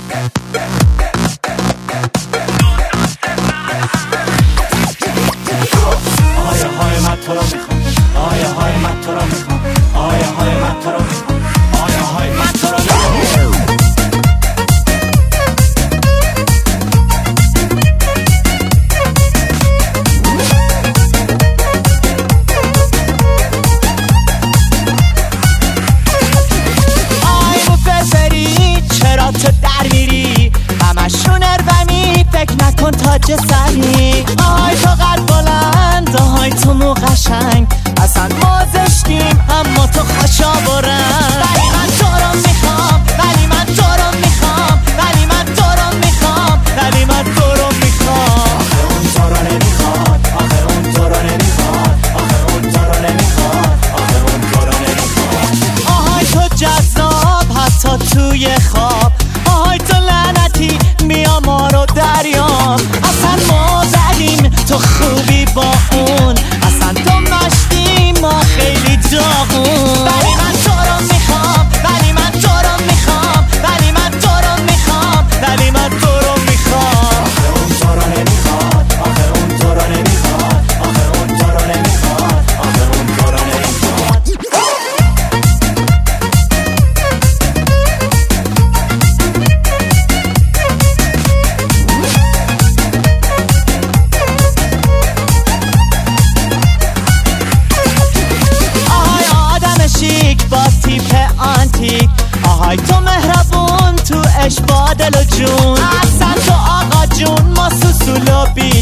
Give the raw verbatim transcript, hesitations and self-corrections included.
تاج سری آهای تو قد بلند آهای تو مو قشنگ اصلا ما زشتیم اما تو خوشا برند ولی من تو رو میخوام ولی من تو رو میخوام ولی من تو رو میخوام ولی من تو رو میخوام آخه اون تو رو نمیخواد آخه اون تو رو نمیخواد آخه اون تو رو نمیخواد آخه اون تو رو نمیخواد آهای تو جذاب حتی توی خواب آهای تو لعنتی بیا ما رو دریاب اصلا ما زدیم تو خوبی با اون اصلا تو مشتی ما خیلی داغون ولی من تو رو میخوام ولی من تو رو میخوام ولی من تو رو میخوام ولی من تو رو میخوام آخه اون تو رو نمیخواد آخه اون تو رو نمیخواد آخه اون تو رو نمیخواد آخه اون تو رو نمیخواد با تیپ آنتیک آهای تو مهربون تو عشق با دل و جون اصلا تو آقا جون ما سوسولو بی